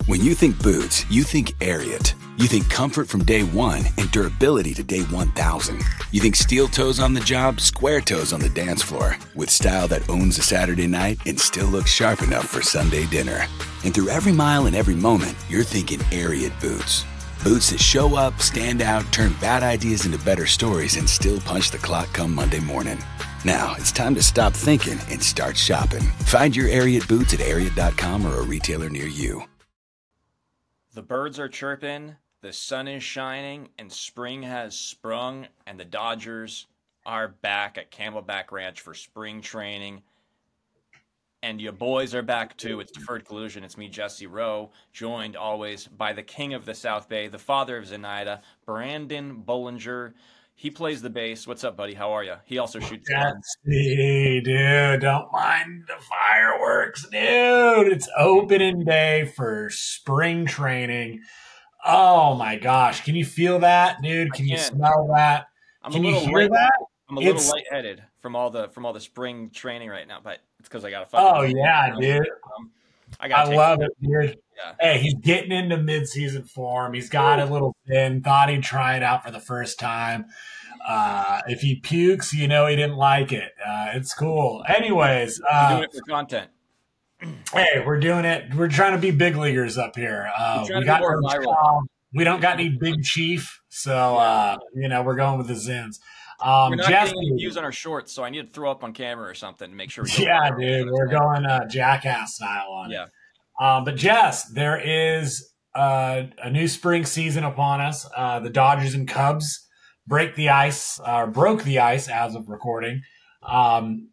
When you think boots, you think Ariat. You think comfort from day one and durability to day 1,000. You think steel toes on the job, square toes on the dance floor. With style that owns a Saturday night and still looks sharp enough for Sunday dinner. And through every mile and every moment, you're thinking Ariat boots. Boots that show up, stand out, turn bad ideas into better stories, and still punch the clock come Monday morning. Now, it's time to stop thinking and start shopping. Find your Ariat boots at Ariat.com or a retailer near you. The birds are chirping, the sun is shining, and spring has sprung, and the Dodgers are back at Camelback Ranch for spring training. And your boys are back too. It's Deferred Collusion. It's me, Jesse Rowe, joined always by the king of the South Bay, the father of Zenaida, Brandon Bollinger. He plays the bass. What's up, buddy? How are you? He also shoots guns. Jesse, dude, don't mind the fireworks, dude. It's opening day for spring training. Oh my gosh, can you feel that, dude? Can you smell that? Can you hear that? I'm a little lightheaded from all the spring training right now, but it's because I got to fucking. Oh yeah, dude. I love it, dude. Yeah. Hey, he's getting into mid-season form. He's got a little thin. Thought he'd try it out for the first time. If he pukes, you know he didn't like it. It's cool. Anyways, we're doing it for content. Hey, we're doing it. We're trying to be big leaguers up here. We got more viral. We don't got any big chief, so we're going with the Zins. We're not getting any views on our shorts, so I need to throw up on camera or something to make sure. Dude, we're going jackass style on it. But Jess, there is a new spring season upon us. The Dodgers and Cubs broke the ice as of recording. And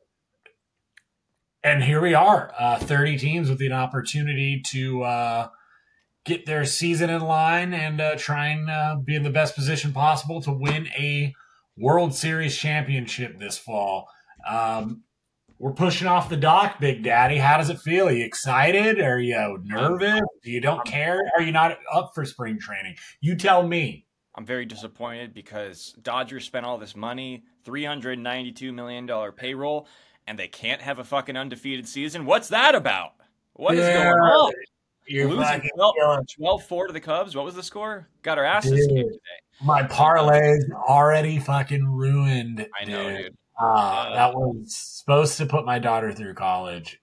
here we are, 30 teams with an opportunity to get their season in line and try and be in the best position possible to win a World Series championship this fall. We're pushing off the dock, Big Daddy. How does it feel? Are you excited? Are you nervous? You don't care? Are you not up for spring training? You tell me. I'm very disappointed because Dodgers spent all this money, $392 million payroll, and they can't have a fucking undefeated season. What's that about? What is going on? You're losing 12-4 to the Cubs. What was the score? Got our asses kicked today. My parlay's already fucking ruined. I know, dude. That was supposed to put my daughter through college.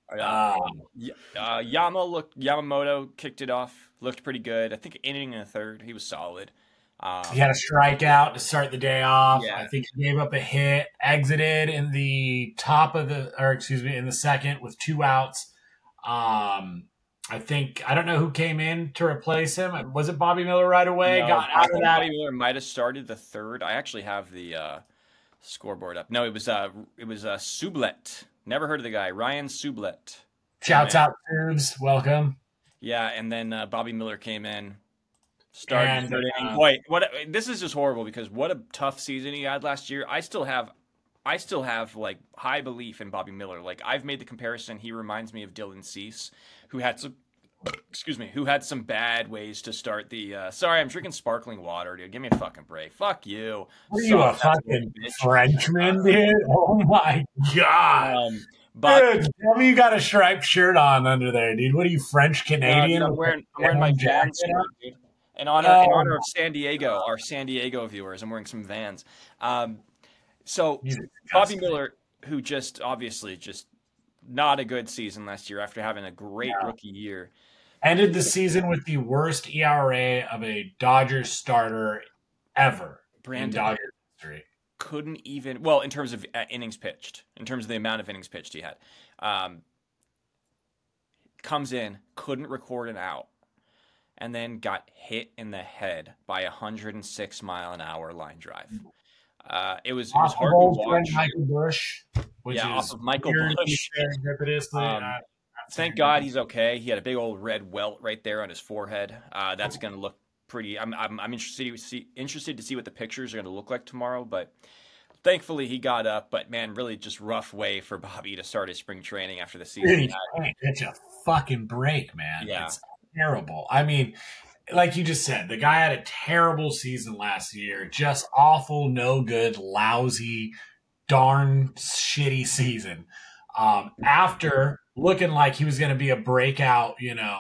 Yamamoto kicked it off. Looked pretty good. I think inning in the third, he was solid. He had a strikeout to start the day off. Yeah. I think he gave up a hit. Exited in the in the second with 2 outs. I don't know who came in to replace him. Was it Bobby Miller right away? No, got out of that. Bobby Miller might have started the third. I actually have the scoreboard up. No, it was Sublet. Never heard of the guy. Ryan Sublet. Shouts out, Subs. Welcome. Yeah, and then Bobby Miller came in. Started third inning. Boy, this is just horrible because what a tough season he had last year. I still have like high belief in Bobby Miller. Like I've made the comparison. He reminds me of Dylan Cease, who had some bad ways to start the. Sorry, I'm drinking sparkling water, dude. Give me a fucking break. Fuck you. Are you a fucking Frenchman, dude? Oh my god. Dude, tell me you got a striped shirt on under there, dude. What are you, French Canadian? I'm wearing my Vans, dude. In honor of San Diego, our San Diego viewers, I'm wearing some Vans. So Bobby Miller, who obviously not a good season last year after having a great rookie year. Ended the season with the worst ERA of a Dodgers starter ever in Dodgers history. Couldn't even, well, in terms of innings pitched, in terms of the amount of innings pitched he had. Comes in, couldn't record an out, and then got hit in the head by a 106-mile-an-hour line drive. It was hard to watch. Michael Bush, off of Michael Bush. Thank God he's okay. He had a big old red welt right there on his forehead. That's going to look pretty. I'm interested to see what the pictures are going to look like tomorrow. But thankfully he got up. But man, really just rough way for Bobby to start his spring training after the season. Dude, it's a fucking break, man. Yeah. It's terrible. I mean, like you just said, the guy had a terrible season last year. Just awful, no good, lousy, darn shitty season. After looking like he was going to be a breakout,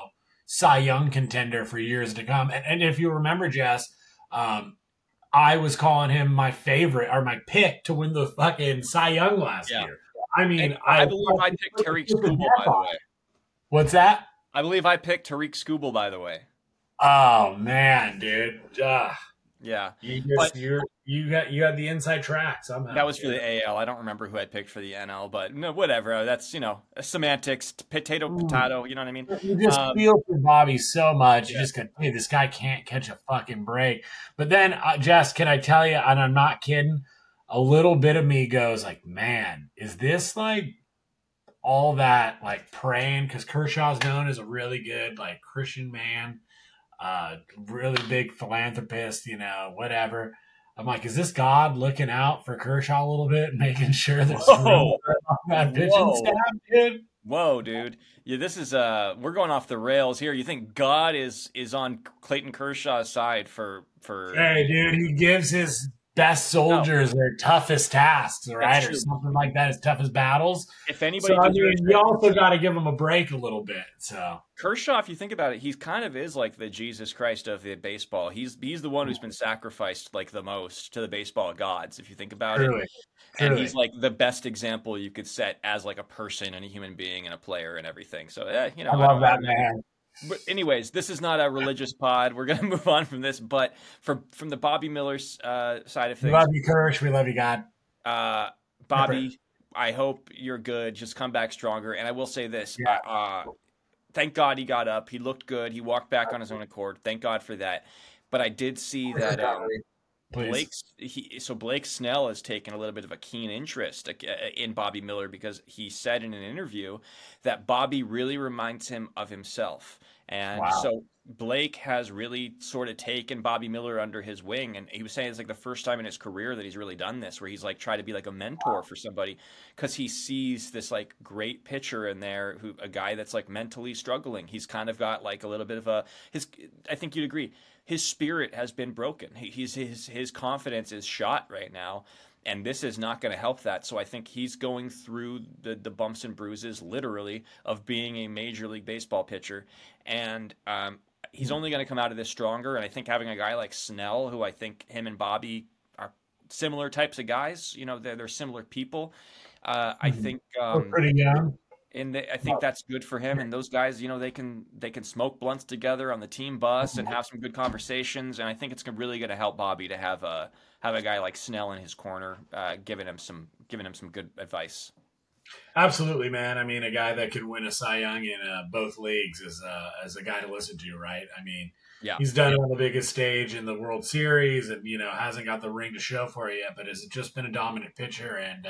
Cy Young contender for years to come. And if you remember, Jess, I was calling him my favorite or my pick to win the fucking Cy Young last year. I mean, I believe I picked Tariq Skubal, by the way. What's that? I believe I picked Tariq Skubal, by the way. Oh man, dude. Yeah. You got the inside track somehow. That was for the AL. I don't remember who I picked for the NL, but no, whatever. That's, semantics, potato, you know what I mean? You just feel for Bobby so much. You just go, hey, this guy can't catch a fucking break. But then, Jess, can I tell you, and I'm not kidding, a little bit of me goes like, man, is this like all that like praying? Because Kershaw's known as a really good like Christian man, really big philanthropist, whatever. I'm like, is this God looking out for Kershaw a little bit and making sure there's room for that pitching staff, dude? Whoa, dude. Yeah, this is we're going off the rails here. You think God is on Clayton Kershaw's side for Hey, dude, he gives his best soldiers their toughest tasks, right? Or something like that, his toughest battles. If anybody, you also got to give him a break a little bit. So Kershaw, if you think about it, he kind of is like the Jesus Christ of the baseball. He's the one who's been sacrificed like the most to the baseball gods, if you think about it. And he's like the best example you could set as like a person and a human being and a player and everything. So I love that man. But anyways, this is not a religious pod. We're going to move on from this. But from the Bobby Miller side of things. We love you, Kirsch. We love you, God. Bobby, I hope you're good. Just come back stronger. And I will say this. Thank God he got up. He looked good. He walked back on his own accord. Thank God for that. But I did see that Blake Snell has taken a little bit of a keen interest in Bobby Miller because he said in an interview that Bobby really reminds him of himself. And so Blake has really sort of taken Bobby Miller under his wing. And he was saying it's like the first time in his career that he's really done this, where he's like tried to be like a mentor for somebody because he sees this like great pitcher in there, a guy that's like mentally struggling. He's kind of got like a little bit of I think you'd agree, his spirit has been broken. His confidence is shot right now. And this is not going to help that. So I think he's going through the bumps and bruises, literally, of being a Major League Baseball pitcher. And he's only going to come out of this stronger. And I think having a guy like Snell, who I think him and Bobby are similar types of guys, they're similar people. I think we're pretty young. And I think that's good for him. And those guys, they can smoke blunts together on the team bus and have some good conversations. And I think it's really going to help Bobby to have a guy like Snell in his corner, giving him some good advice. Absolutely, man. I mean, a guy that could win a Cy Young in both leagues is a guy to listen to, right? I mean, he's done it on the biggest stage in the World Series, and hasn't got the ring to show for it yet, but has just been a dominant pitcher. And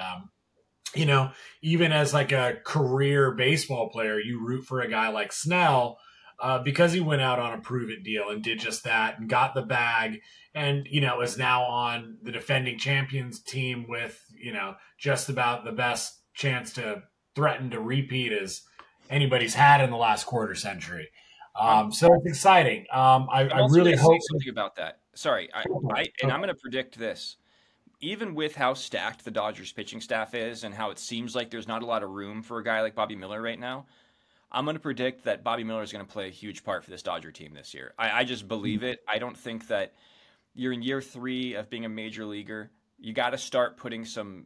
even as like a career baseball player, you root for a guy like Snell because he went out on a prove-it deal and did just that and got the bag and, is now on the defending champions team with, just about the best chance to threaten to repeat as anybody's had in the last quarter century. So it's exciting. I really hope something about that. Sorry. I'm going to predict this. Even with how stacked the Dodgers pitching staff is and how it seems like there's not a lot of room for a guy like Bobby Miller right now, I'm going to predict that Bobby Miller is going to play a huge part for this Dodger team this year. I just believe it. I don't think that you're in year 3 of being a major leaguer. You got to start putting some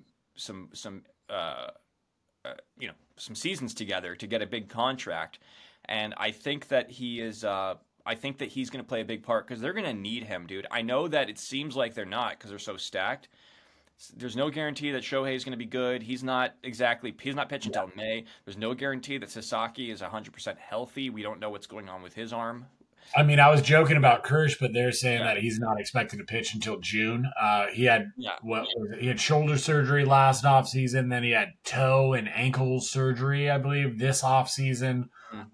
seasons together to get a big contract. And I think that he is. I think that he's going to play a big part because they're going to need him, dude. I know that it seems like they're not because they're so stacked. There's no guarantee that Shohei is going to be good. He's not pitching until May. There's no guarantee that Sasaki is 100% healthy. We don't know what's going on with his arm. I mean, I was joking about Kirsch, but they're saying that he's not expected to pitch until June. He had he had shoulder surgery last offseason, then he had toe and ankle surgery, I believe, this offseason.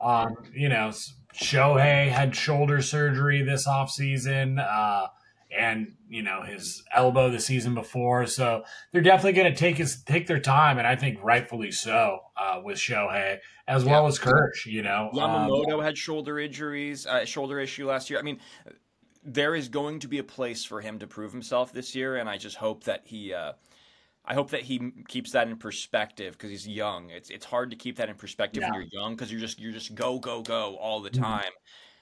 Shohei had shoulder surgery this offseason, and his elbow the season before. So they're definitely going to take their time, and I think rightfully so with Shohei as well as Kirsch. Yamamoto had shoulder issue last year. I mean, there is going to be a place for him to prove himself this year, and I just hope that he. I hope that he keeps that in perspective because he's young. It's hard to keep that in perspective when you're young because you're just go go go all the time.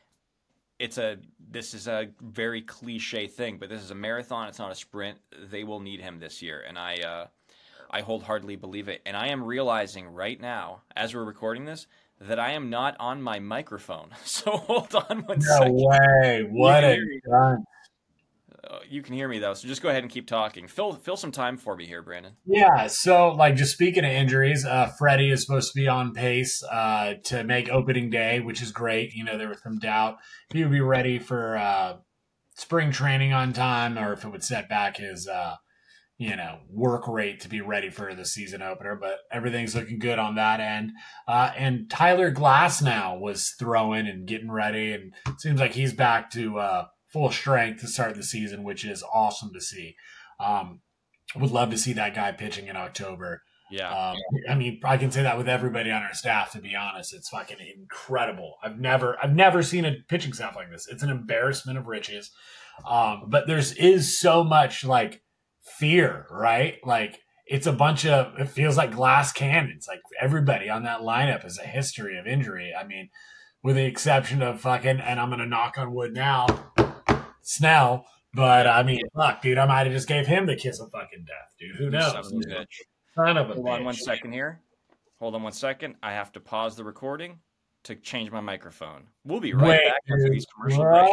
This is a very cliche thing, but this is a marathon. It's not a sprint. They will need him this year, and I wholeheartedly believe it. And I am realizing right now, as we're recording this, that I am not on my microphone. So hold on one second. No way! What a gun! You can hear me though, so just go ahead and keep talking. Fill some time for me here, Brandon. Yeah, so like just speaking of injuries, Freddie is supposed to be on pace to make opening day, which is great. You know, there was some doubt if he would be ready for spring training on time, or if it would set back his work rate to be ready for the season opener. But everything's looking good on that end. And Tyler Glasnow was throwing and getting ready, and it seems like he's back to full strength to start the season, which is awesome to see. Would love to see that guy pitching in October. Yeah. I mean, I can say that with everybody on our staff, to be honest. It's fucking incredible. I've never seen a pitching staff like this. It's an embarrassment of riches. But is so much like fear, right? Like it feels like glass cannons. Like everybody on that lineup has a history of injury. I mean, with the exception of fucking, and I'm going to knock on wood now, Snell. But I mean, fuck, dude, I might have just gave him the kiss of fucking death, dude. Who knows? Son of a bitch. Hold on one second here. Hold on one second. I have to pause the recording to change my microphone. We'll be right back after these commercial breaks.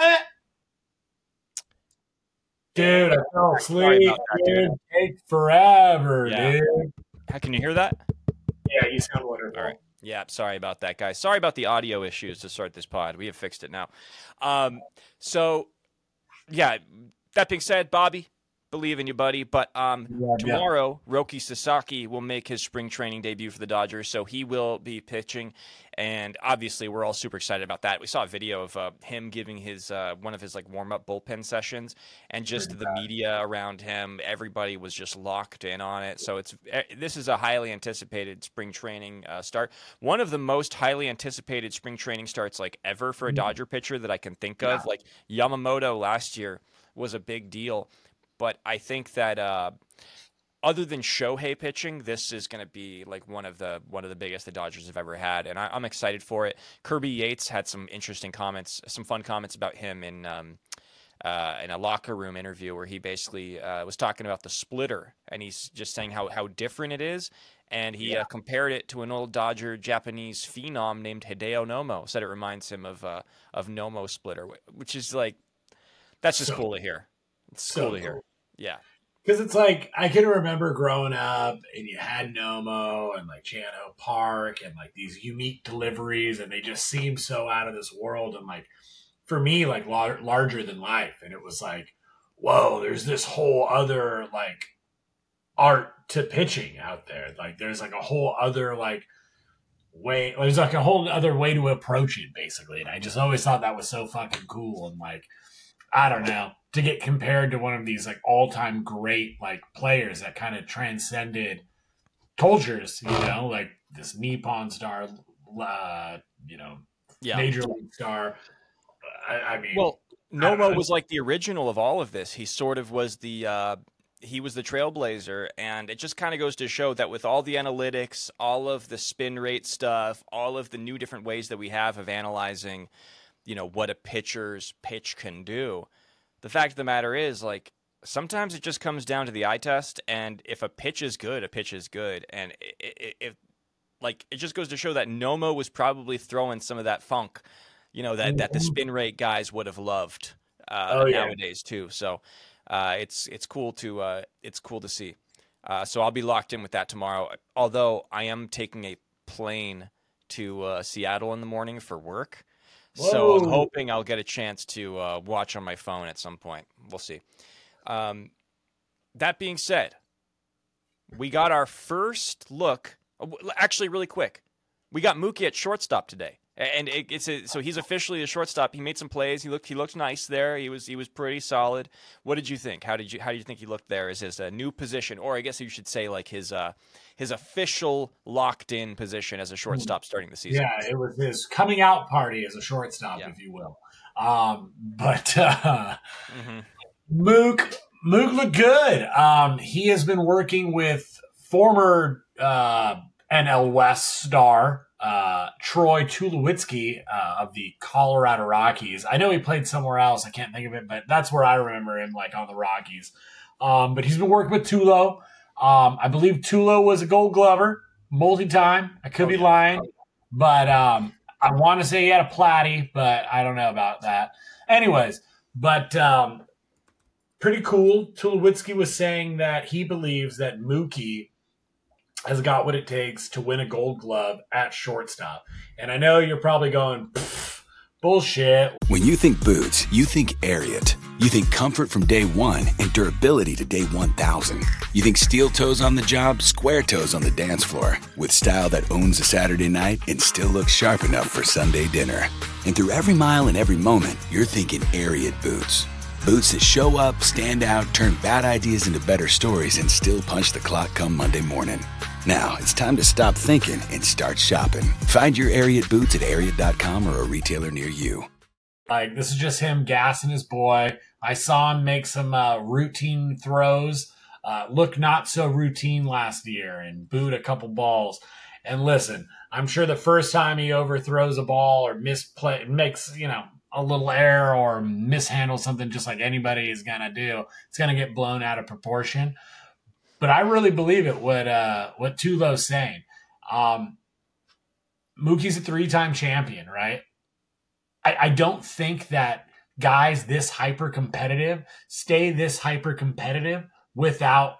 Dude, I fell asleep. Dude, take forever, dude. How can you hear that? Yeah, you sound wonderful. All right. Yeah, sorry about that, guys. Sorry about the audio issues to start this pod. We have fixed it now. Yeah, that being said, Bobby, believe in you, buddy. But tomorrow, Roki Sasaki will make his spring training debut for the Dodgers, so he will be pitching. And obviously, we're all super excited about that. We saw a video of him giving his one of his like warm-up bullpen sessions, and just the media around him. Everybody was just locked in on it. So this is a highly anticipated spring training start. One of the most highly anticipated spring training starts like ever for a Dodger pitcher that I can think of. Like Yamamoto last year was a big deal, but I think that other than Shohei pitching, this is going to be like one of the biggest the Dodgers have ever had, and I'm excited for it. Kirby Yates had some interesting comments, some fun comments about him in a locker room interview where he basically was talking about the splitter, and he's just saying how different it is, and he compared it to an old Dodger Japanese phenom named Hideo Nomo. Said it reminds him of Nomo splitter, which is like that's just cool to hear. It's cool to hear. Yeah. Because it's like, I can remember growing up and you had Nomo and like Chano Park and like these unique deliveries, and they just seemed so out of this world. And like, for me, like larger than life. And it was like, whoa, there's this whole other like art to pitching out there. Like there's like a whole other like way, there's like a whole other way to approach it basically. And I just always thought that was so fucking cool. And like, I don't know, to get compared to one of these like all-time great like players that kind of transcended cultures, you know, like this Nippon star, major league star. I mean, well, Nomo was like the original of all of this. He sort of was he was the trailblazer, and it just kind of goes to show that with all the analytics, all of the spin rate stuff, all of the new different ways that we have of analyzing, you know, what a pitcher's pitch can do. The fact of the matter is, like, sometimes it just comes down to the eye test, and if a pitch is good, a pitch is good. And it just goes to show that Nomo was probably throwing some of that funk, you know, that the spin rate guys would have loved nowadays too. So it's cool to see. So I'll be locked in with that tomorrow. Although I am taking a plane to Seattle in the morning for work. Whoa. So I'm hoping I'll get a chance to watch on my phone at some point. We'll see. That being said, we got our first look. Actually, really quick, we got Mookie at shortstop today, and so he's officially the shortstop. He made some plays. He looked nice there. He was pretty solid. What did you think? How did you think he looked there as his new position, or I guess you should say like his official locked in position as a shortstop starting the season? Yeah, it was his coming out party as a shortstop, if you will. Mook, Mook looked good. He has been working with former NL West star Troy Tulowitzki of the Colorado Rockies. I know he played somewhere else. I can't think of it, but that's where I remember him, like on the Rockies. But he's been working with Tulo. I believe Tulo was a Gold Glover, multi-time. I could be lying, but I want to say he had a Platty, but I don't know about that. Anyways, but pretty cool. Tulowitzki was saying that he believes that Mookie has got what it takes to win a Gold Glove at shortstop. And I know you're probably going, bullshit. When you think boots, you think Ariat. You think comfort from day one and durability to day 1,000. You think steel toes on the job, square toes on the dance floor. With style that owns a Saturday night and still looks sharp enough for Sunday dinner. And through every mile and every moment, you're thinking Ariat boots. Boots that show up, stand out, turn bad ideas into better stories, and still punch the clock come Monday morning. Now, it's time to stop thinking and start shopping. Find your Ariat boots at Ariat.com or a retailer near you. Like, this is just him gassing his boy. I saw him make some routine throws. Look not so routine last year and boot a couple balls. And listen, I'm sure the first time he overthrows a ball or makes, a little error or mishandles something just like anybody is going to do, it's going to get blown out of proportion. But I really believe it, what Tulo's saying. Mookie's a 3-time champion, right? I don't think that guys this hyper-competitive stay this hyper-competitive without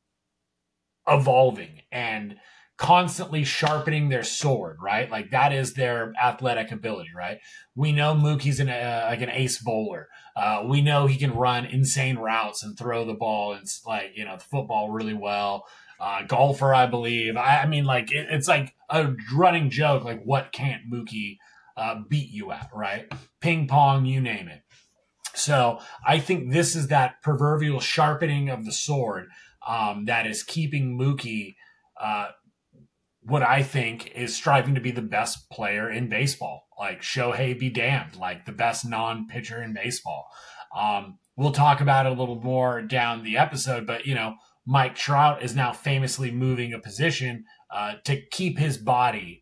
evolving and constantly sharpening their sword, right? Like that is their athletic ability, right? We know Mookie's an ace bowler. We know he can run insane routes and throw the ball and the football really well. Golfer, I believe. I mean, like it's like a running joke. Like what can't Mookie beat you at, right? Ping pong, you name it. So I think this is that proverbial sharpening of the sword that is keeping Mookie what I think is striving to be the best player in baseball. Like Shohei be damned, like the best non-pitcher in baseball. We'll talk about it a little more down the episode, but Mike Trout is now famously moving a position to keep his body,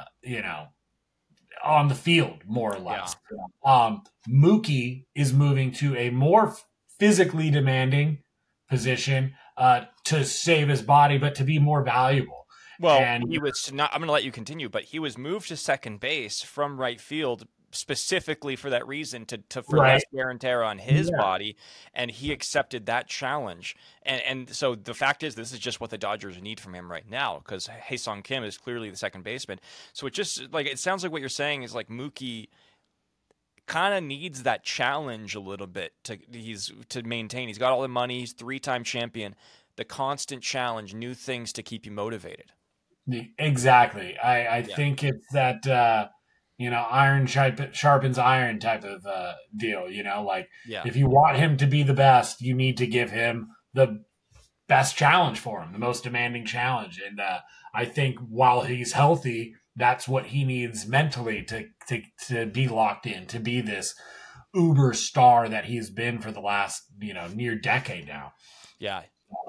on the field more or less. Yeah. Mookie is moving to a more physically demanding position to save his body, but to be more valuable. Well, he was not. I'm going to let you continue, but he was moved to second base from right field specifically for that reason, for less wear and tear on his body, and he accepted that challenge. And so the fact is, this is just what the Dodgers need from him right now, because Hae-Sung Kim is clearly the second baseman. So it sounds like what you're saying is like Mookie kind of needs that challenge a little bit to maintain. He's got all the money. He's 3-time champion. The constant challenge, new things to keep you motivated. Exactly. I think it's that, iron sharpens iron type of deal, If you want him to be the best, you need to give him the best challenge for him, the most demanding challenge. And I think while he's healthy, that's what he needs mentally to be locked in, to be this uber star that he's been for the last, near decade now. Yeah.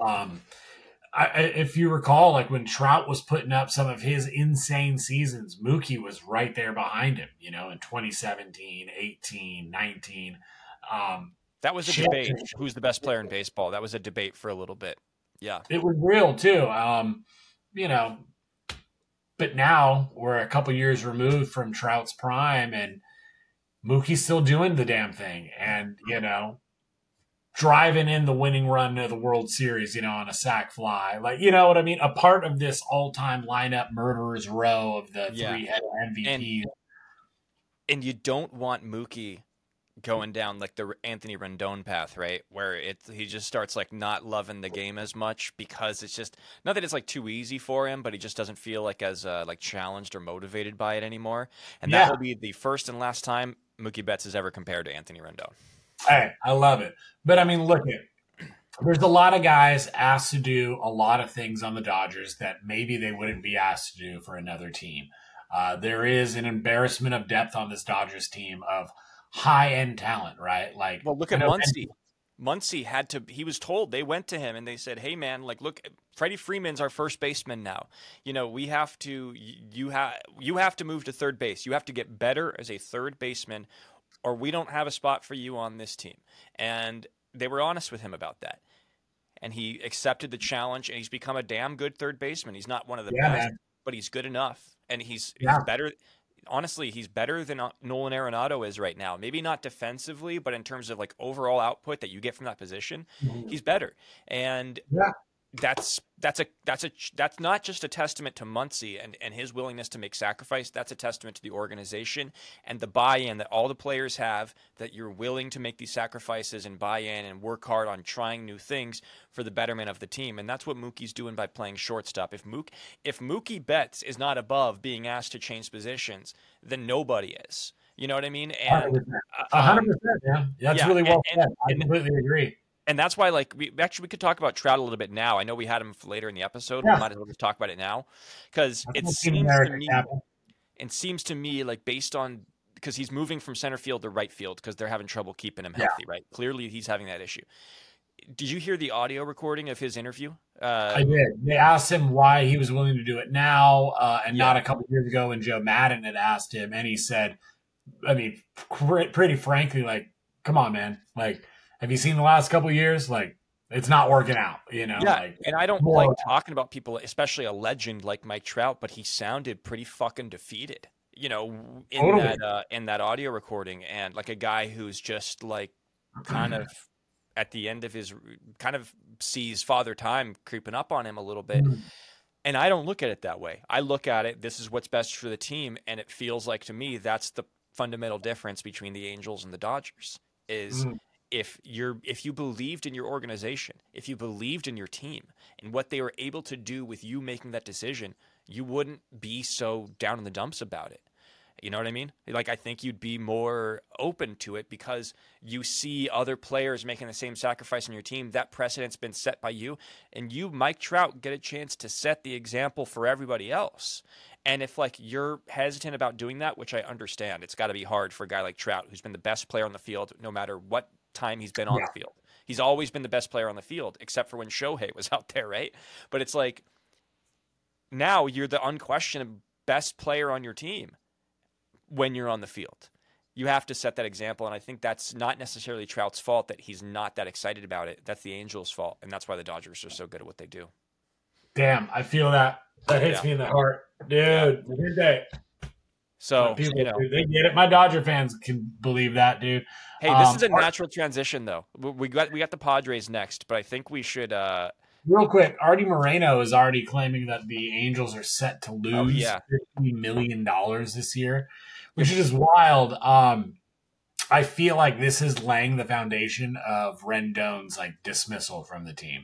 If you recall, like when Trout was putting up some of his insane seasons, Mookie was right there behind him, in 2017, 18, 19. That was a debate. Who's the best player in baseball? That was a debate for a little bit. Yeah. It was real too. But now we're a couple years removed from Trout's prime and Mookie's still doing the damn thing. And, driving in the winning run of the World Series, on a sac fly. Like, you know what I mean? A part of this all-time lineup murderer's row of the three-head MVPs. And you don't want Mookie going down like the Anthony Rendon path, right? Where he just starts like not loving the game as much because it's just not that it's like too easy for him, but he just doesn't feel like as like challenged or motivated by it anymore. And that will be the first and last time Mookie Betts is ever compared to Anthony Rendon. Hey, I love it. But I mean, look there's a lot of guys asked to do a lot of things on the Dodgers that maybe they wouldn't be asked to do for another team. There is an embarrassment of depth on this Dodgers team of high-end talent, right? Like, well, look at Muncy. Muncy he was told, they went to him and they said, hey man, like, look, Freddie Freeman's our first baseman now. You have to, you have to move to third base. You have to get better as a third baseman or we don't have a spot for you on this team. And they were honest with him about that. And he accepted the challenge and he's become a damn good third baseman. He's not one of the best, man, but he's good enough. And he's better. Honestly, he's better than Nolan Arenado is right now. Maybe not defensively, but in terms of like overall output that you get from that position, he's better. And that's not just a testament to Muncy and his willingness to make sacrifice. That's a testament to the organization and the buy-in that all the players have, that you're willing to make these sacrifices and buy in and work hard on trying new things for the betterment of the team. And that's what Mookie's doing by playing shortstop. If Mookie Betts is not above being asked to change positions, then nobody is. You know what I mean? And 100%, yeah. That's really well said. I completely agree. And that's why, like, we could talk about Trout a little bit now. I know we had him later in the episode. We might as well just talk about it now, because it seems to me like, based on, because he's moving from center field to right field because they're having trouble keeping him healthy, right? Clearly, he's having that issue. Did you hear the audio recording of his interview? I did. They asked him why he was willing to do it now, and not a couple years ago when Joe Maddon had asked him, and he said, I mean, pretty frankly, like, come on, man, like, have you seen the last couple of years? Like, it's not working out, you know? Yeah, like, and I don't like talking about people, especially a legend like Mike Trout, but he sounded pretty fucking defeated, in that audio recording, and like a guy who's just like kind of at the end of his, kind of sees Father Time creeping up on him a little bit. And I don't look at it that way. I look at it, this is what's best for the team, and it feels like to me that's the fundamental difference between the Angels and the Dodgers is if you believed in your organization, if you believed in your team and what they were able to do with you making that decision, you wouldn't be so down in the dumps about it. You know what I mean? Like, I think you'd be more open to it because you see other players making the same sacrifice on your team. That precedent's been set by you, and you, Mike Trout, get a chance to set the example for everybody else. And if, like, you're hesitant about doing that, which I understand, it's got to be hard for a guy like Trout, who's been the best player on the field no matter what time he's been on the field. He's always been the best player on the field, except for when Shohei was out there, right? But it's like, now you're the unquestioned best player on your team when you're on the field. You have to set that example, and I think that's not necessarily Trout's fault that he's not that excited about it. That's the Angels' fault, and that's why the Dodgers are so good at what they do. Damn, I feel that. That hits me in the heart. Dude, good day. So, people, they get it. My Dodger fans can believe that, dude. Hey, this is a natural transition, though. We got the Padres next, but I think we should... Real quick, Artie Moreno is already claiming that the Angels are set to lose $50 million this year, which is just wild. I feel like this is laying the foundation of Rendon's like dismissal from the team.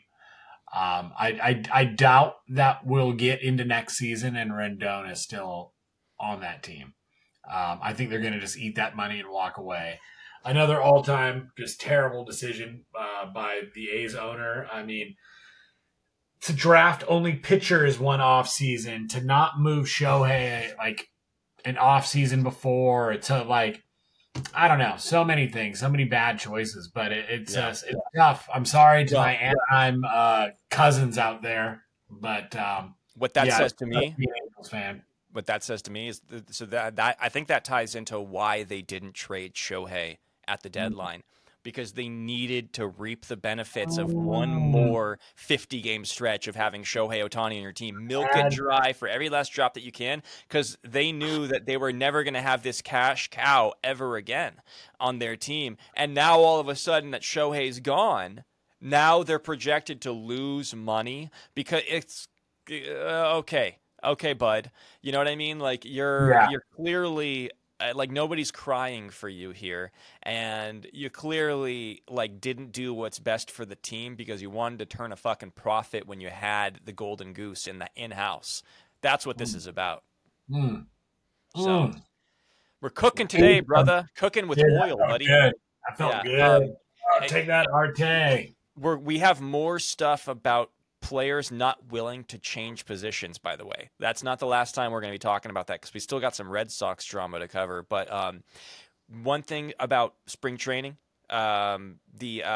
I doubt that we'll get into next season and Rendon is still on that team. I think they're going to just eat that money and walk away. Another all-time just terrible decision by the A's owner. I mean, to draft only pitchers one off season, to not move Shohei like an off season before, to like, I don't know, so many things, so many bad choices, but it's tough. I'm sorry to my Anaheim cousins out there, but what that says to me, Angels fan. What that says to me is that I think that ties into why they didn't trade Shohei at the deadline. Because they needed to reap the benefits of one more 50-game stretch of having Shohei Ohtani on your team. Milk it dry for every last drop that you can, because they knew that they were never going to have this cash cow ever again on their team. And now all of a sudden that Shohei's gone, now they're projected to lose money because it's okay, bud. You know what I mean? Like you're clearly... like nobody's crying for you here, and you clearly like didn't do what's best for the team because you wanted to turn a fucking profit when you had the golden goose in the in-house. That's what this is about. So we're cooking today, brother. Cooking with oil, buddy. Good. I felt good. Take that, Arte. We have more stuff about players not willing to change positions, by the way. That's not the last time we're going to be talking about that because we still got some Red Sox drama to cover. But one thing about spring training, the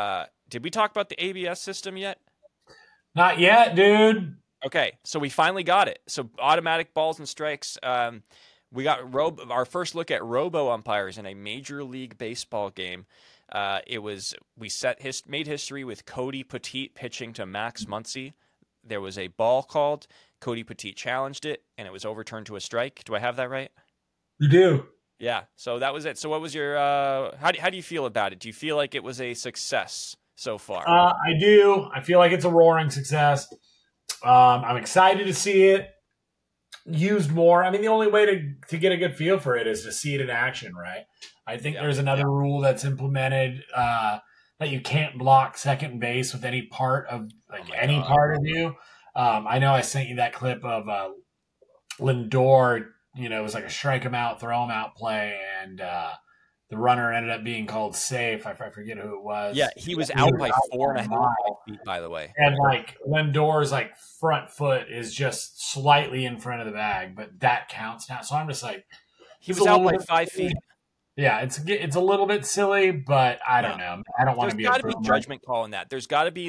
Did we talk about the ABS system yet? Not yet, dude. Okay, so we finally got it. So automatic balls and strikes. We got our first look at robo umpires in a Major League Baseball game. We made history with Cody Petit pitching to Max Muncy. There was a ball called. Cody Petit challenged it, and it was overturned to a strike. Do I have that right? You do. Yeah. So that was it. So what was your? How do you feel about it? Do you feel like it was a success so far? I do. I feel like it's a roaring success. I'm excited to see it used more. I mean, the only way to get a good feel for it is to see it in action, right? I think there's another rule that's implemented that you can't block second base with any part of part of you. I know I sent you that clip of Lindor. It was like a strike him out, throw him out play, and the runner ended up being called safe. I forget who it was. Yeah, he was out by 4.5 feet, by the way. And Lindor's front foot is just slightly in front of the bag, but that counts now. So I'm just he was out by 5 feet. Yeah, it's a little bit silly, but I don't know. I don't want to be. There's got to be judgment call in that. There's got to be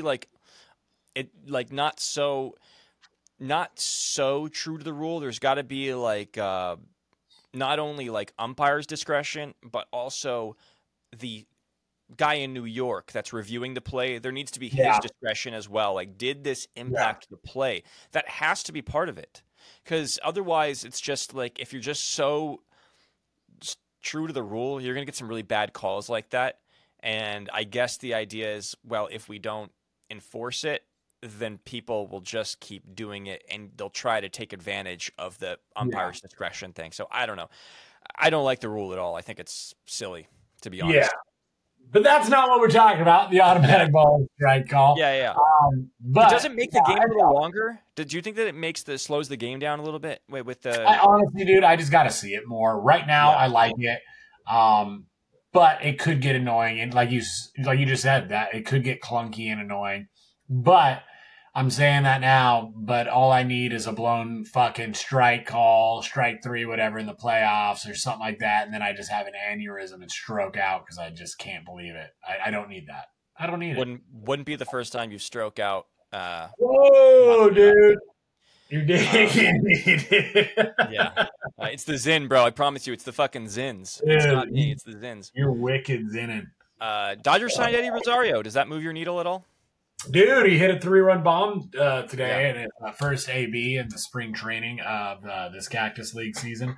not so true to the rule. There's got to be not only umpire's discretion, but also the guy in New York that's reviewing the play. There needs to be his discretion as well. Did this impact the play? That has to be part of it, because otherwise it's just if you're just so true to the rule, you're going to get some really bad calls like that. And I guess the idea is, well, if we don't enforce it, then people will just keep doing it, and they'll try to take advantage of the umpire's discretion thing. So I don't know. I don't like the rule at all. I think it's silly, to be honest. Yeah. But that's not what we're talking about, the automatic ball strike call. Yeah. But does it make the game a little longer? Did you think that it slows the game down a little bit? Honestly, dude, I just got to see it more. Right now, I like it. But it could get annoying. And like you just said, that it could get clunky and annoying. But I'm saying that now, but all I need is a blown fucking strike call, strike 3, whatever, in the playoffs or something like that, and then I just have an aneurysm and stroke out because I just can't believe it. I don't need that. I don't need it. Wouldn't be the first time you stroke out. Whoa, dude. You're digging me, dude. Yeah. It's the Zin, bro. I promise you, it's the fucking Zins. Dude, it's not me. It's the Zins. You're wicked Zinning. Dodgers signed Eddie Rosario. Does that move your needle at all? Dude, he hit a 3-run bomb today, and his first AB in the spring training of this Cactus League season.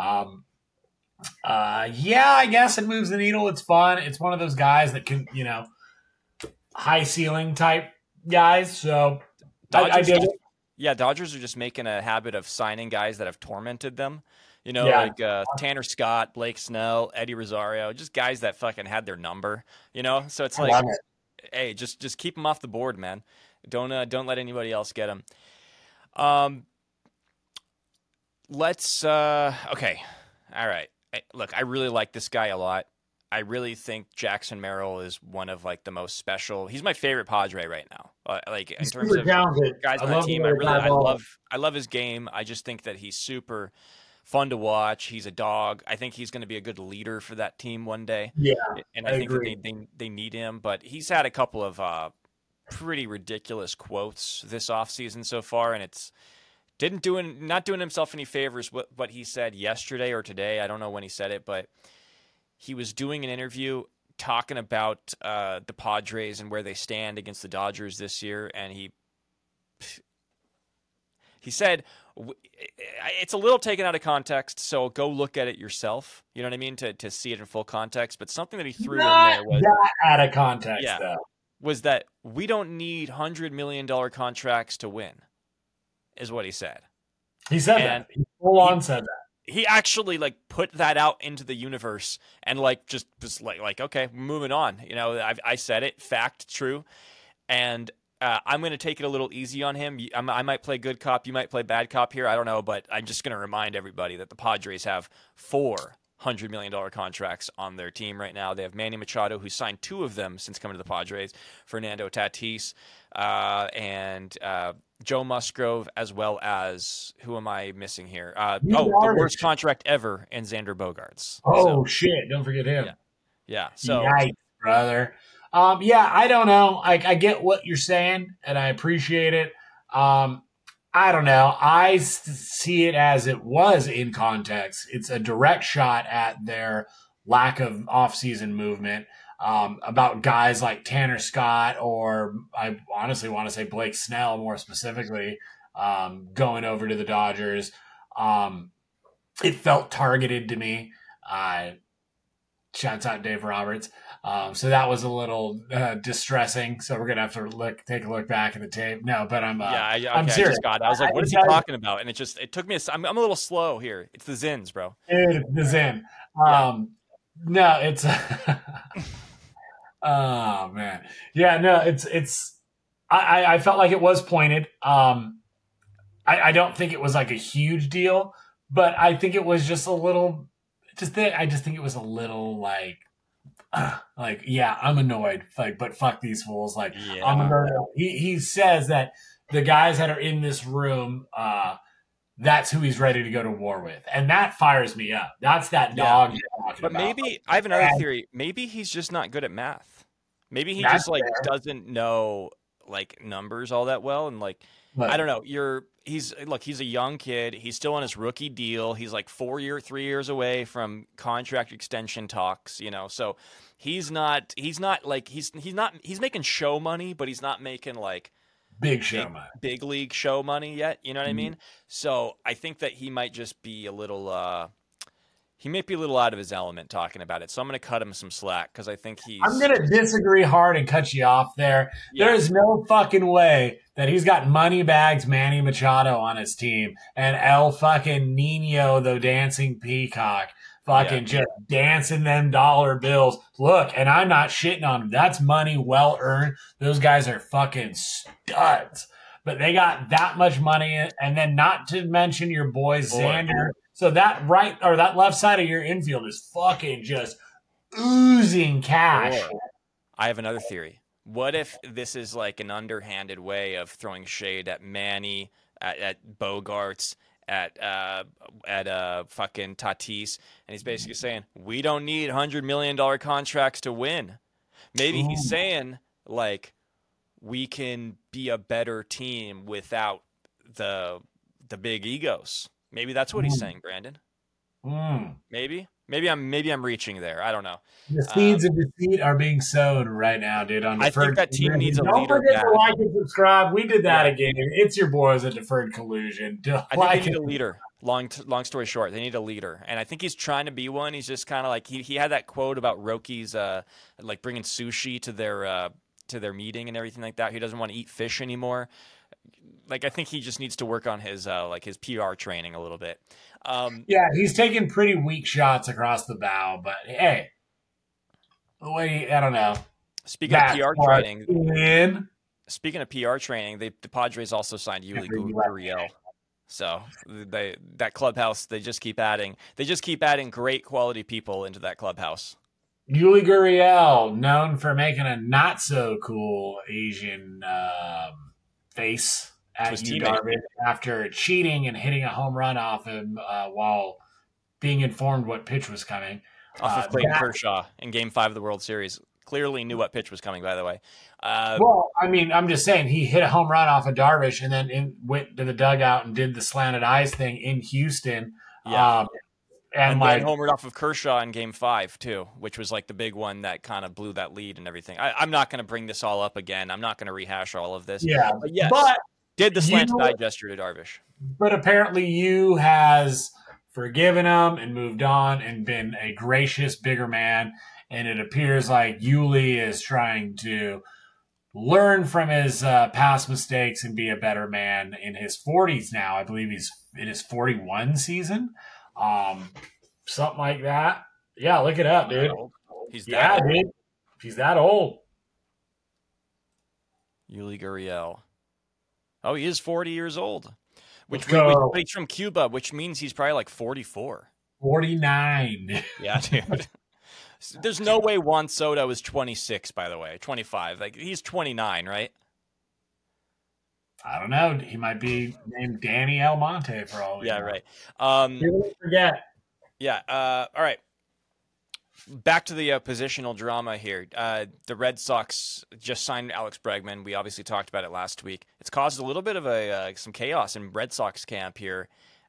I guess it moves the needle. It's fun. It's one of those guys that can, high ceiling type guys. So I did it. Yeah, Dodgers are just making a habit of signing guys that have tormented them. Tanner Scott, Blake Snell, Eddie Rosario, just guys that fucking had their number. So it's hey, just keep them off the board, man. Don't let anybody else get them. Okay. All right. Look, I really like this guy a lot. I really think Jackson Merrill is one of the most special. He's my favorite Padre right now. In terms of guys on the team, I love his game. I just think that he's super fun to watch. He's a dog. I think he's going to be a good leader for that team one day. Yeah, and I think that they need him. But he's had a couple of pretty ridiculous quotes this offseason so far, and it's not doing himself any favors what he said yesterday or today. I don't know when he said it, but he was doing an interview talking about the Padres and where they stand against the Dodgers this year, and he said it's a little taken out of context, so go look at it yourself. You know what I mean? To see it in full context. But something that he threw in there was out of context. Yeah, was that we don't need $100 million contracts to win, is what he said. He said that. He full on said that. He actually put that out into the universe and just was okay, we're moving on. I said it, fact, true, and I'm going to take it a little easy on him. I might play good cop, you might play bad cop here. I don't know, but I'm just going to remind everybody that the Padres have 4 $100 million contracts on their team right now. They have Manny Machado, who signed 2 of them since coming to the Padres, Fernando Tatis, and Joe Musgrove, as well as, who am I missing here? The worst contract ever in Xander Bogaerts. Shit, don't forget him. Yeah. So, yikes, brother. Yeah, I don't know. I get what you're saying, and I appreciate it. I don't know. See it as it was in context. It's a direct shot at their lack of off-season movement. About guys like Tanner Scott, or I honestly want to say Blake Snell more specifically, going over to the Dodgers. It felt targeted to me. Shouts out Dave Roberts. So that was a little distressing. So we're gonna have to take a look back at the tape. No, but I'm I'm serious. I was like, what is he talking about? And it took me. I'm a little slow here. It's the Zins, bro. Dude, the Zin. No, it's. Oh man, yeah, no, it's. I felt like it was pointed. I don't think it was like a huge deal, but I think it was just a little. I just think it was a little like yeah, I'm annoyed. Like, but fuck these fools. Like, yeah. He says that the guys that are in this room, that's who he's ready to go to war with, and that fires me up. That's that dog. Yeah. But maybe I have another theory. Maybe he's just not good at math. Maybe he just doesn't know like numbers all that well, and like I don't know. He's a young kid. He's still on his rookie deal. He's like 3 years away from contract extension talks, so he's making show money, but he's not making like big show money, big league show money yet. You know what I mean? So I think that he might just be a little, out of his element talking about it. So I'm going to cut him some slack because I think I'm going to disagree hard and cut you off there. Yeah. There's no fucking way that he's got Moneybags Manny Machado on his team and El fucking Nino, the dancing peacock, just dancing them dollar bills. Look, and I'm not shitting on him. That's money well earned. Those guys are fucking studs. But they got that much money, and then not to mention your boy Xander. So that that left side of your infield is fucking just oozing cash. I have another theory. What if this is like an underhanded way of throwing shade at Manny, at Bogarts, at fucking Tatis, and he's basically saying we don't need $100 million contracts to win. Maybe he's saying like we can be a better team without the big egos. Maybe that's what he's saying, Brandon. Maybe I'm reaching there. I don't know. The seeds of deceit are being sown right now, dude. I think that team needs a leader. Don't forget to like and subscribe. We did that again. It's your boys at Deferred Collusion. I think they need a leader. Long story short, they need a leader, and I think he's trying to be one. He's just kind of like he had that quote about Rockies like bringing sushi to their meeting and everything like that. He doesn't want to eat fish anymore. Like, I think he just needs to work on his his PR training a little bit. Yeah, he's taking pretty weak shots across the bow, but hey, I don't know. Speaking of PR training, the Padres also signed Yuli Gurriel. So that clubhouse, they just keep adding great quality people into that clubhouse. Yuli Gurriel, known for making a not so cool Asian face at Yu Darvish after cheating and hitting a home run off him while being informed what pitch was coming. Off of Clayton Kershaw in Game 5 of the World Series. Clearly knew what pitch was coming, by the way. Well, I mean, I'm just saying he hit a home run off of Darvish and then went to the dugout and did the slanted eyes thing in Houston. Yeah. And then homered off of Kershaw in Game 5, too, which was like the big one that kind of blew that lead and everything. I'm not going to bring this all up again. I'm not going to rehash all of this. Yeah. But yes, did the slanted eye gesture to Darvish. But apparently you has forgiven him and moved on and been a gracious, bigger man. And it appears like Yuli is trying to learn from his past mistakes and be a better man in his 40s now. I believe he's in his 41 season. Something like that. Yeah, look it up, dude. He's that old. Dude. He's that old. Yuli Gurriel. Oh, he is 40 years old. He's from Cuba, which means he's probably like 44. 49. Yeah, dude. There's no way Juan Soto is 26, by the way. 25. Like, he's 29, right? I don't know. He might be named Danny Almonte for all we know. Right. Don't forget. Yeah. All right. back to the positional drama here. The Red Sox just signed Alex Bregman. We obviously talked about it last week. It's caused a little bit of some chaos in Red Sox camp here,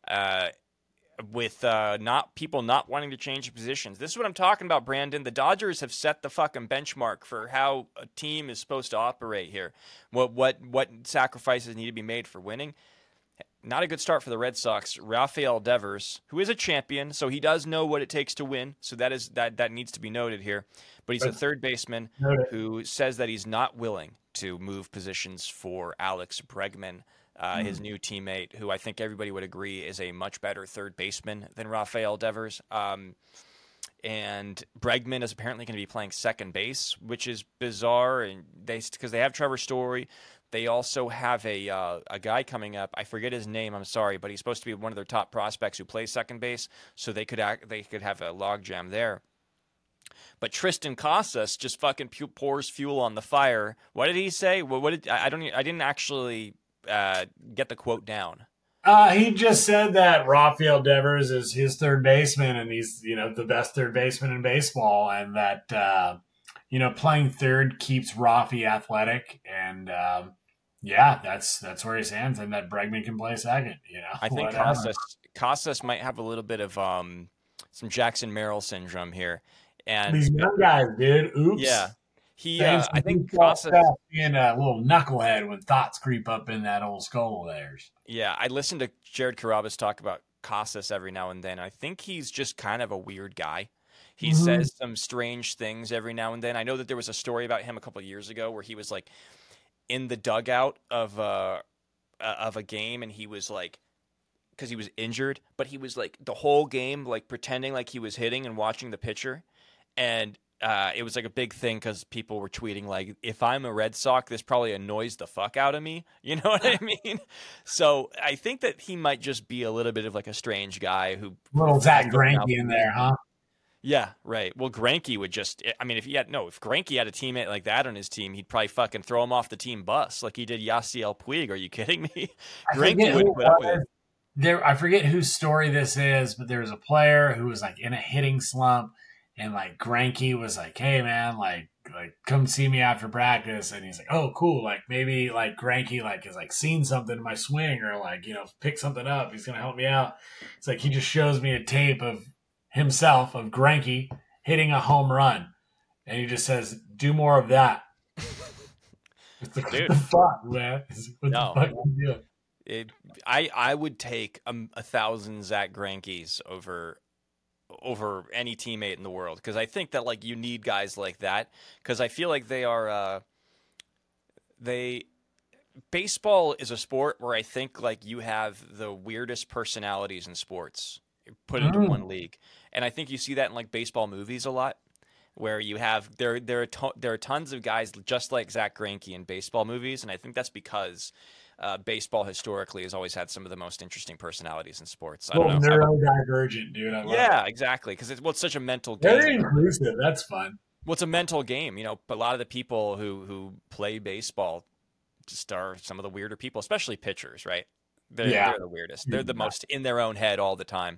with not people not wanting to change positions. This is what I'm talking about, Brandon. The Dodgers have set the fucking benchmark for how a team is supposed to operate here. What sacrifices need to be made for winning. Not a good start for the Red Sox. Rafael Devers, who is a champion, so he does know what it takes to win. So that needs to be noted here. But he's a third baseman who says that he's not willing to move positions for Alex Bregman, his new teammate, who I think everybody would agree is a much better third baseman than Rafael Devers. And Bregman is apparently going to be playing second base, which is bizarre, and because they have Trevor Story. They also have a guy coming up. I forget his name. I'm sorry, but he's supposed to be one of their top prospects who plays second base. So they could have a logjam there. But Tristan Casas just fucking pours fuel on the fire. What did he say? I didn't actually get the quote down. He just said that Rafael Devers is his third baseman, and he's the best third baseman in baseball, and that playing third keeps Rafi athletic, and that's where he stands, and that Bregman can play second. I think Casas might have a little bit of some Jackson Merrill syndrome here, and these young guys, dude. Oops. Yeah. I think Casas being a little knucklehead when thoughts creep up in that old skull of theirs. Yeah, I listen to Jared Carrabis talk about Casas every now and then. I think he's just kind of a weird guy. He says some strange things every now and then. I know that there was a story about him a couple of years ago where he was like in the dugout of a game, and he was like, because he was injured, but he was like the whole game like pretending like he was hitting and watching the pitcher, and it was like a big thing because people were tweeting like, if I'm a Red Sox, this probably annoys the fuck out of me. You know what I mean? So I think that he might just be a little bit of like a strange guy who little Zach Greinke in there, huh? Yeah, right. Well, Greinke would if Greinke had a teammate like that on his team, he'd probably fucking throw him off the team bus like he did Yasiel Puig. Are you kidding me? Greinke would put up with it. I forget whose story this is, but there was a player who was like in a hitting slump, and like Greinke was like, "Hey man, like come see me after practice," and he's like, "Oh cool, like maybe like Greinke like has like seen something in my swing or like pick something up. He's gonna help me out." It's like he just shows me a tape of himself of Greinke hitting a home run, and he just says, "Do more of that." Like, dude, what the fuck, man? What the fuck are you doing? I would take 1,000 Zach Greinkes over any teammate in the world, because I think that like you need guys like that, because I feel like they are baseball is a sport where I think like you have the weirdest personalities in sports put into one league, and I think you see that in like baseball movies a lot, where you have there are tons of guys just like Zach Greinke in baseball movies, and I think that's because baseball historically has always had some of the most interesting personalities in sports. I don't know. Neurodivergent, dude. I love it. Exactly, because it's such a mental game. Very inclusive. That's fun. Well, it's a mental game, but a lot of the people who play baseball just are some of the weirder people, especially pitchers, right? They're the weirdest. They're the most in their own head all the time.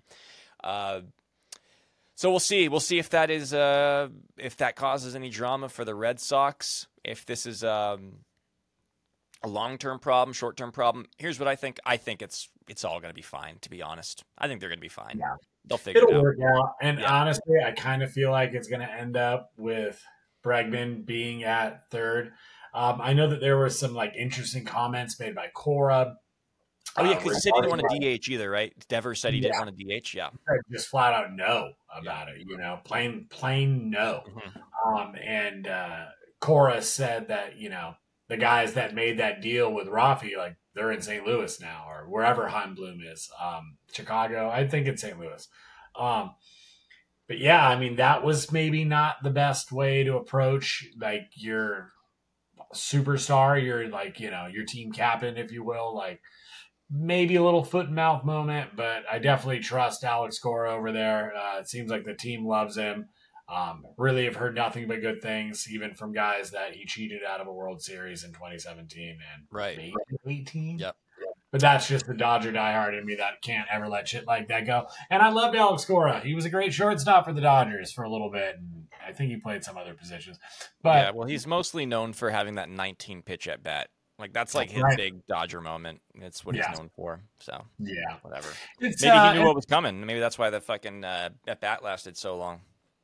So we'll see. We'll see if that is if that causes any drama for the Red Sox. If this is a long-term problem, short-term problem. Here's what I think. I think it's all going to be fine. To be honest, I think they're going to be fine. Yeah. They'll figure it out. It'll work out. And honestly, I kind of feel like it's going to end up with Bregman being at third. I know that there were some like interesting comments made by Cora. Oh yeah, because he said he didn't want to DH either, right? Devers said he didn't want to DH. Yeah, just flat out no about it. Plain no. And Cora said that the guys that made that deal with Rafi, like they're in St. Louis now or wherever Heim Bloom is, Chicago. I think it's St. Louis. But yeah, I mean that was maybe not the best way to approach like your superstar, your like your team captain, if you will, like. Maybe a little foot and mouth moment, but I definitely trust Alex Cora over there. It seems like the team loves him. Really have heard nothing but good things, even from guys that he cheated out of a World Series in 2017 and right. maybe 18. Yep. But that's just the Dodger diehard in me that can't ever let shit like that go. And I loved Alex Cora. He was a great shortstop for the Dodgers for a little bit, and I think he played some other positions. But Yeah, well, he's mostly known for having that 19 pitch at bat. Like that's like his right. big Dodger moment. It's what he's known for. So yeah, whatever. it's, Maybe he knew what was coming. Maybe that's why the fucking at bat lasted so long.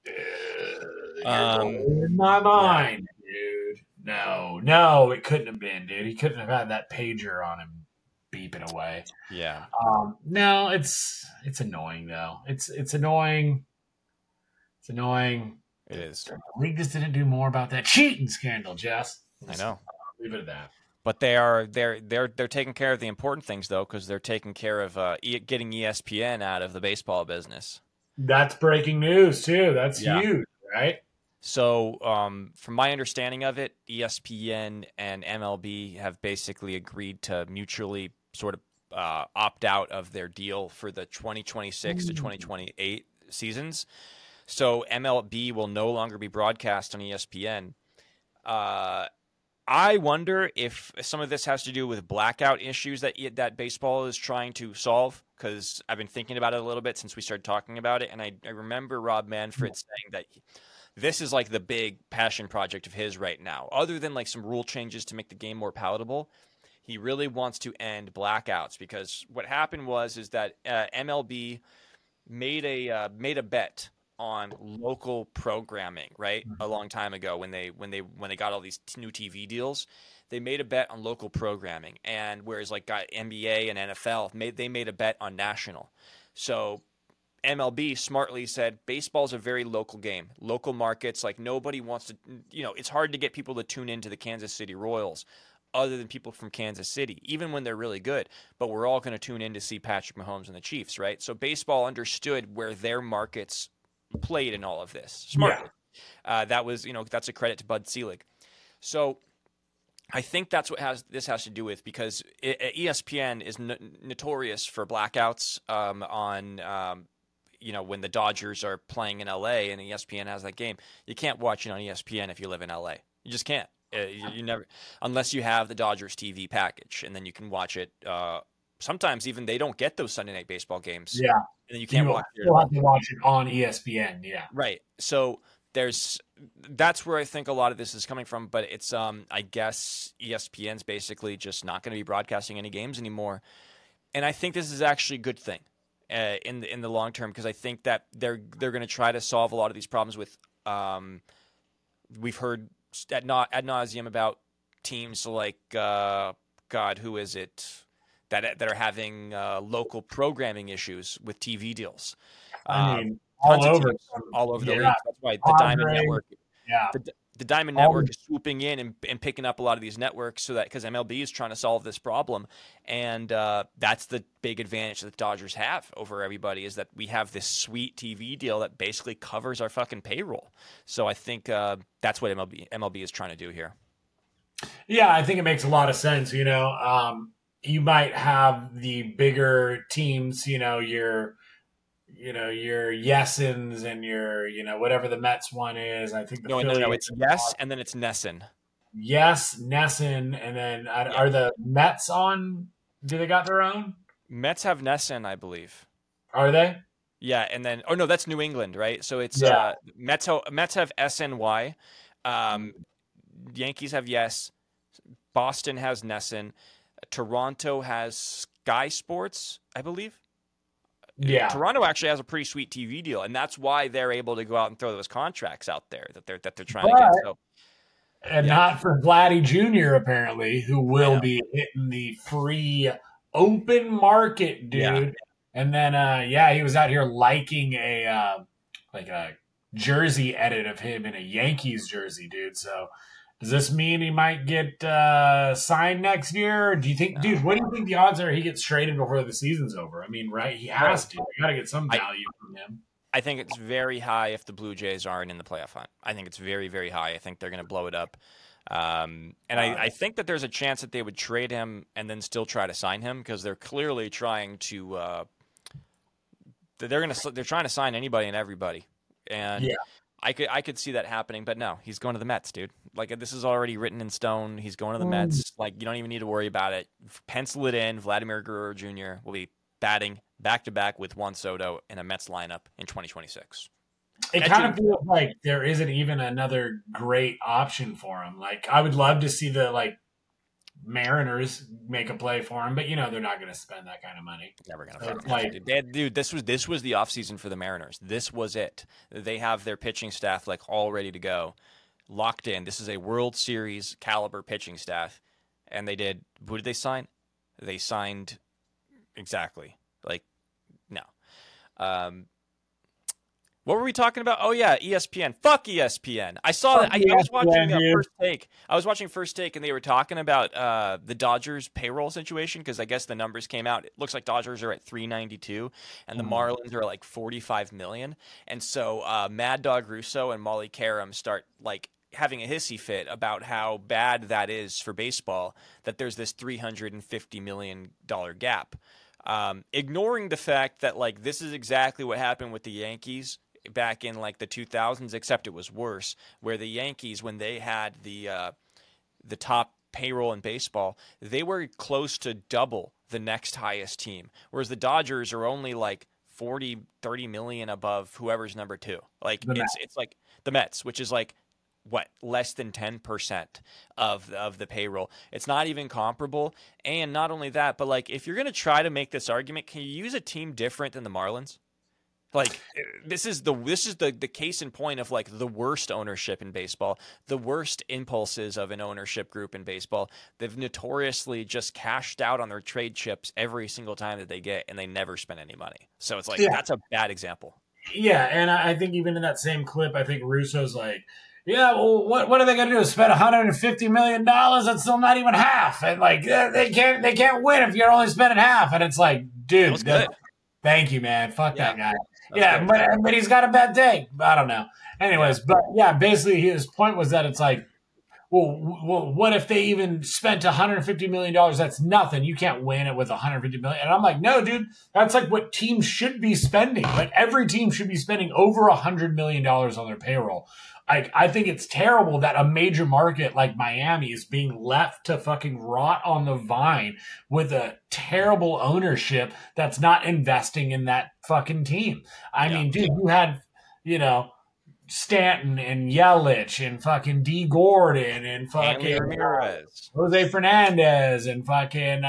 in my mind, dude. No, it couldn't have been, dude. He couldn't have had that pager on him beeping away. Yeah. No, it's annoying though. It's annoying. It's annoying. It is. The league just didn't do more about that cheating scandal, Jess. I know. Leave it at that. But they're taking care of the important things though, because they're taking care of getting ESPN out of the baseball business. That's breaking news too. That's huge, right? So, from my understanding of it, ESPN and MLB have basically agreed to mutually sort of opt out of their deal for the 2026 to 2028 seasons. So MLB will no longer be broadcast on ESPN. I wonder if some of this has to do with blackout issues that baseball is trying to solve, because I've been thinking about it a little bit since we started talking about it, and I remember Rob Manfred saying that this is like the big passion project of his right now. Other than like some rule changes to make the game more palatable, he really wants to end blackouts, because what happened is that MLB made a bet on local programming, right? A long time ago when they got all these new TV deals, they made a bet on local programming, and whereas like got NBA and NFL they made a bet on national. So MLB smartly said baseball's a very local game, local markets. Like nobody wants to, it's hard to get people to tune into the Kansas City Royals other than people from Kansas City, even when they're really good. But we're all going to tune in to see Patrick Mahomes and the Chiefs, right? So baseball understood where their markets played in all of this smartly. Yeah. That was, that's a credit to Bud Selig. So I think that's what this has to do with, because ESPN is notorious for blackouts on when the Dodgers are playing in LA and ESPN has that game. You can't watch it on ESPN if you live in LA. You just can't. You never, unless you have the Dodgers TV package, and then you can watch it. Sometimes even they don't get those Sunday Night Baseball games. Yeah, and then you can't watch it. You'll have to watch it on ESPN. Yeah, right. So that's where I think a lot of this is coming from. But it's I guess ESPN's basically just not going to be broadcasting any games anymore, and I think this is actually a good thing in the long term, because I think that they're going to try to solve a lot of these problems with. We've heard ad nauseum about teams like God, who is it that are having local programming issues with TV deals. I mean, all over the league. That's why the Diamond Network. Yeah. The Diamond Network is swooping in and picking up a lot of these networks, because MLB is trying to solve this problem, and that's the big advantage that the Dodgers have over everybody, is that we have this sweet TV deal that basically covers our fucking payroll. So I think that's what MLB is trying to do here. Yeah, I think it makes a lot of sense. You might have the bigger teams, your Yesens and your, whatever the Mets one is. I think no, it's Yes, and then it's Nesson. Yes, Nesson, and then are the Mets on? Do they got their own? Mets have Nesson, I believe. Are they? Yeah, and then no, that's New England, right? So it's Mets have SNY, Yankees have Yes, Boston has Nesson, Toronto has Sky Sports, I believe. Yeah, Toronto actually has a pretty sweet TV deal, and that's why they're able to go out and throw those contracts out there that they're trying to get. So, and not for Vladdy Jr. apparently, who will be hitting the free open market, dude. Yeah. And then, he was out here liking a jersey edit of him in a Yankees jersey, dude. So, does this mean he might get signed next year? Or do you think, dude? What do you think the odds are he gets traded before the season's over? I mean, right? He has to. You got to get some value from him. I think it's very high if the Blue Jays aren't in the playoff hunt. I think it's very, very high. I think they're going to blow it up. I think that there's a chance that they would trade him and then still try to sign him, because they're clearly trying to. They're trying to sign anybody and everybody, and I could see that happening, but no, he's going to the Mets, dude. Like, this is already written in stone. He's going to the Mets. Like, you don't even need to worry about it. Pencil it in. Vladimir Guerrero Jr. will be batting back-to-back with Juan Soto in a Mets lineup in 2026. It kind of feels like there isn't even another great option for him. Like, I would love to see the, like, Mariners make a play for him, but they're not going to spend that kind of money. Never going to. Dude, this was the offseason for the Mariners. This was it. They have their pitching staff like all ready to go, locked in. This is a World Series caliber pitching staff, and they did. Who did they sign? They signed exactly like no. What were we talking about? Oh yeah, ESPN. Fuck ESPN. I saw that. I was watching First Take. I was watching First Take, and they were talking about the Dodgers payroll situation because I guess the numbers came out. It looks like Dodgers are at 392, and the Marlins are like 45 million. And so Mad Dog Russo and Molly Karam start like having a hissy fit about how bad that is for baseball. That there's this $350 million gap. Ignoring the fact that like this is exactly what happened with the Yankees back in like the 2000s, except it was worse, where the Yankees, when they had the top payroll in baseball, they were close to double the next highest team, whereas the Dodgers are only like 30 million above whoever's number two. Like it's like the Mets, which is like what, less than 10% of the payroll. It's not even comparable. And not only that, but like if you're going to try to make this argument, can you use a team different than the Marlins? Like this is the case in point of like the worst ownership in baseball, the worst impulses of an ownership group in baseball. They've notoriously just cashed out on their trade chips every single time that they get, and they never spend any money. So it's like that's a bad example. Yeah, and I think even in that same clip, I think Russo's like, yeah, well, what are they going to do? Spend $150 million? That's still not even half. And like they can't win if you're only spending half. And it's like, dude, thank you, man. Fuck that guy. But he's got a bad day. I don't know. Anyways, but yeah, basically his point was that it's like, well, what if they even spent $150 million? That's nothing. You can't win it with $150 million. And I'm like, no, dude, that's like what teams should be spending. Like every team should be spending over $100 million on their payroll. I think it's terrible that a major market like Miami is being left to fucking rot on the vine with a terrible ownership that's not investing in that fucking team. I mean, dude, you had, Stanton and Yelich and fucking D. Gordon and fucking Jose Fernandez and fucking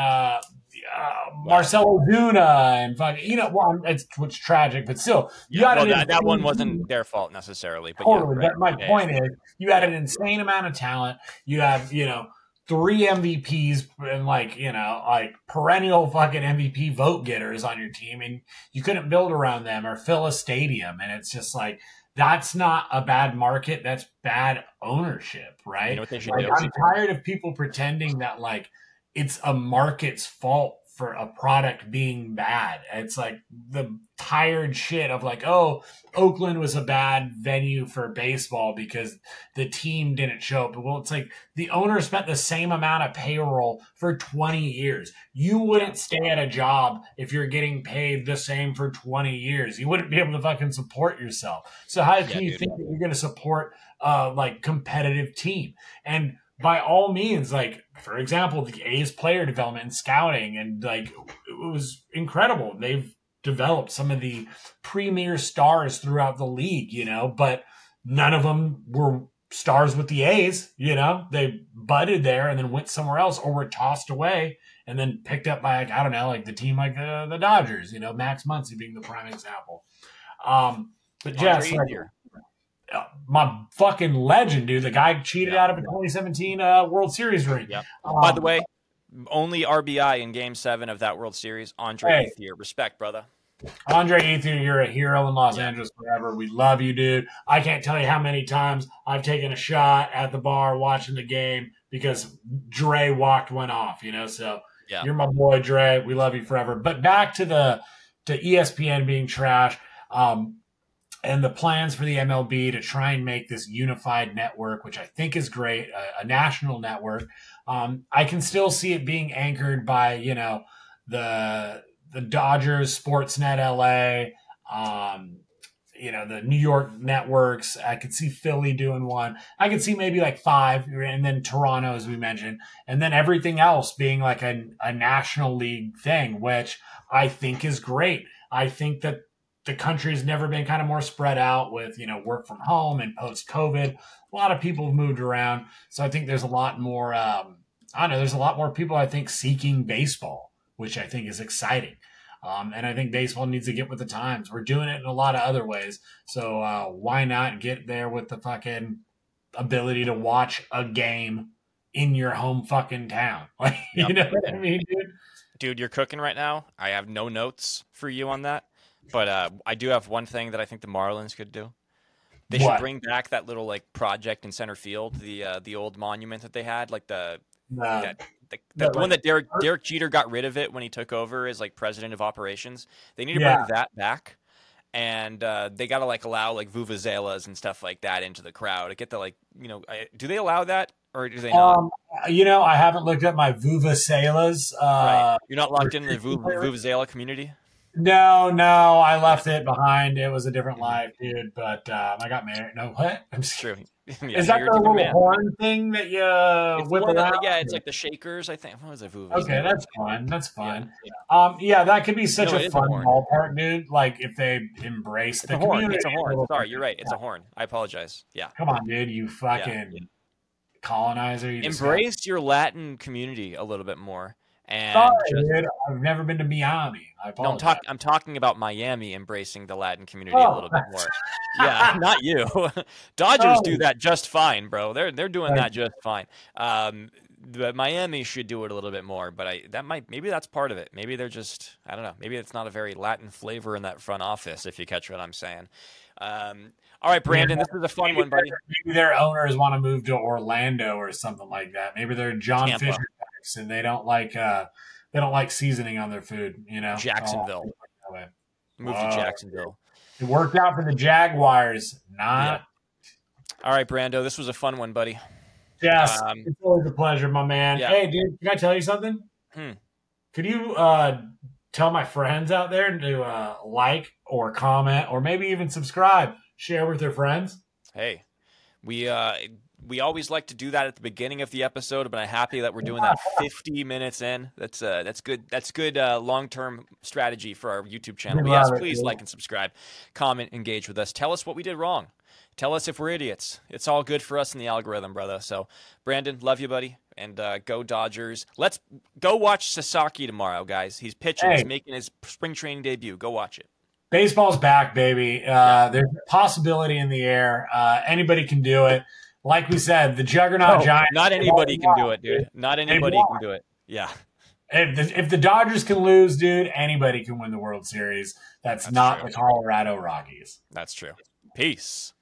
Marcelo Ozuna and fucking, it's tragic, but still, that one wasn't their fault necessarily. But totally. But my point is, you had an insane amount of talent. You have, 3 MVPs and like perennial fucking MVP vote getters on your team, and you couldn't build around them or fill a stadium. And it's just like, that's not a bad market. That's bad ownership, right? You know what they should do? I'm tired of people pretending that like it's a market's fault for a product being bad. It's like the tired shit of like, oh, Oakland was a bad venue for baseball because the team didn't show up. Well, it's like the owner spent the same amount of payroll for 20 years. You wouldn't stay at a job if you're getting paid the same for 20 years. You wouldn't be able to fucking support yourself. So how can you think that you're going to support like competitive team? And by all means, like, for example, the A's player development and scouting, and like, it was incredible. They've developed some of the premier stars throughout the league, but none of them were stars with the A's, they budded there and then went somewhere else or were tossed away and then picked up by, like, I don't know, like the team like the Dodgers, Max Muncy being the prime example. But Jess, my fucking legend, dude. The guy cheated out of a 2017 World Series ring. Yep. By the way, only RBI in Game 7 of that World Series, Andre Ethier. Respect, brother. Andre Ethier, you're a hero in Los Angeles forever. We love you, dude. I can't tell you how many times I've taken a shot at the bar watching the game because Dre walked one off, So you're my boy, Dre. We love you forever. But back to ESPN being trash. And the plans for the MLB to try and make this unified network, which I think is great, a national network. I can still see it being anchored by, the Dodgers, Sportsnet LA, the New York networks. I could see Philly doing one. I could see maybe like 5, and then Toronto, as we mentioned, and then everything else being like a national league thing, which I think is great. I think that the country has never been kind of more spread out with, work from home and post-COVID. A lot of people have moved around. So I think there's a lot more, there's a lot more people, I think, seeking baseball, which I think is exciting. And I think baseball needs to get with the times. We're doing it in a lot of other ways. So why not get there with the fucking ability to watch a game in your home fucking town? Like, You know what I mean, dude? Dude, you're cooking right now. I have no notes for you on that. But I do have one thing that I think the Marlins could do. They should bring back that little project in center field, the old monument that they had, like the one that Derek Jeter got rid of it when he took over as president of operations. They need to bring that back, and they got to allow vuvuzelas and stuff like that into the crowd. Get the do they allow that or do they not? I haven't looked at my vuvuzelas. Right. You're not locked in the vuvuzela community. No, I left it behind. It was a different life, dude. But I got married. No, what? I'm just true. Is that the little horn thing that you whip around? Yeah, it's like the shakers, I think. What was it? Okay, that's fun. That's fun. Yeah, that could be such a fun ballpark, dude. If they embrace the community. It's a horn. Sorry, you're right. It's a horn. I apologize. Yeah. Come on, dude. You fucking colonizer. You embrace your Latin community a little bit more. And dude, I've never been to Miami. I'm talking about Miami embracing the Latin community a little bit more. Yeah, not you. Dodgers do that just fine, bro. They're doing that just fine. But Miami should do it a little bit more. But maybe that's part of it. Maybe they're just, I don't know. Maybe it's not a very Latin flavor in that front office, if you catch what I'm saying. All right, Brandon, this is a fun one, buddy. Maybe their owners want to move to Orlando or something like that. Maybe they're John Fisher types and they don't like seasoning on their food. Jacksonville. Move to Jacksonville. It worked out for the Jaguars. Not. Yeah. All right, Brando, this was a fun one, buddy. Yes, it's always a pleasure, my man. Yeah. Hey, dude, can I tell you something? Could you tell my friends out there to like or comment or maybe even subscribe, share with their friends? Hey, we always like to do that at the beginning of the episode, but I'm happy that we're doing that 50 minutes in. That's good. That's good long-term strategy for our YouTube channel. But yes, please like and subscribe, comment, engage with us. Tell us what we did wrong. Tell us if we're idiots. It's all good for us in the algorithm, brother. So, Brandon, love you, buddy. And go Dodgers. Let's go watch Sasaki tomorrow, guys. He's pitching. He's making his spring training debut. Go watch it. Baseball's back, baby. There's a possibility in the air. Anybody can do it. Like we said, the juggernaut Giants. Not anybody can do it, dude. Not anybody can do it. Yeah. If the Dodgers can lose, dude, anybody can win the World Series. That's not true. The Colorado Rockies. That's true. Peace.